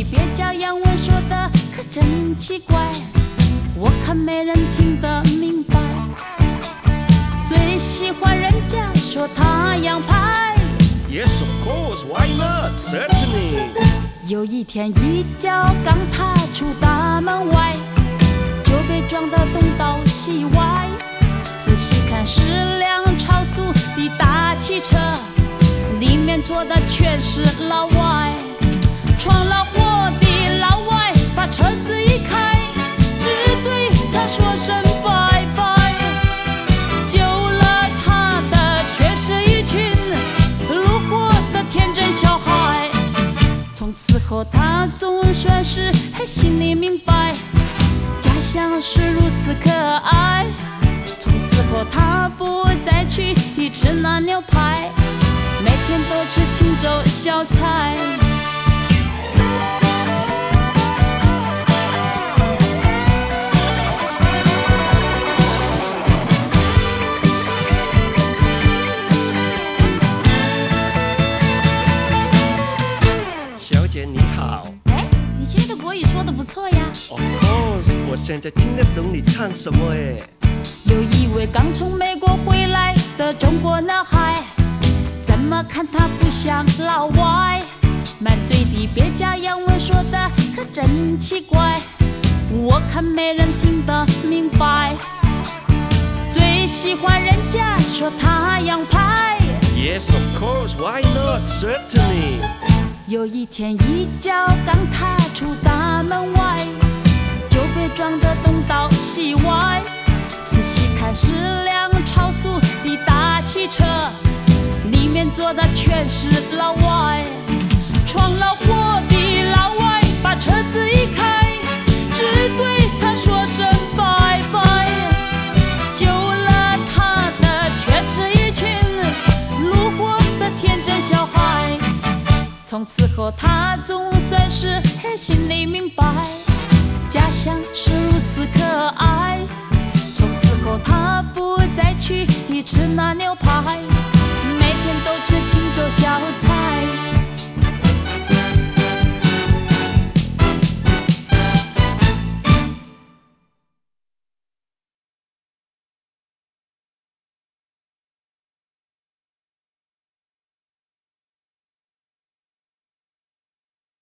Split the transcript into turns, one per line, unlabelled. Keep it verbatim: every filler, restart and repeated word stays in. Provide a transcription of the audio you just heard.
的别这样我说的可真奇怪，我看没人听得明白。最喜欢人家说他洋派
Yes, of course, why not? Certainly.
有一天一脚刚踏出大门外，就被撞得东倒西歪。仔细看是辆超速的大汽车，里面坐的全是老外。闯了祸的老外把车子一开，只对他说声拜拜。救了他的却是一群路过的天真小孩。从此后他总算是心里明白，家乡是如此可爱。从此后他不再去吃那牛排，每天都吃清粥小菜。
小姐你好。
哎，你现在的国语说得不错呀。
Of course， 我现在听得懂你唱什么哎。
有一位刚从美国回来的中国男孩，怎么看他不像老外？满嘴的别家洋文说的可真奇怪，我看没人听得明白。最喜欢人家说他洋派
Yes, of course, why not? Certainly.
有一天一脚刚踏出大门外，就被撞得东倒西歪。仔细看是辆超速的大汽车，里面坐的全是老外。闯了祸的老外把车子一开，只对他说声拜拜。救了他的却是一群路过的天真小孩。从此后他总算是心里明白，家乡是如此可爱。从此后他不再去吃那牛排，每天都吃清粥小菜。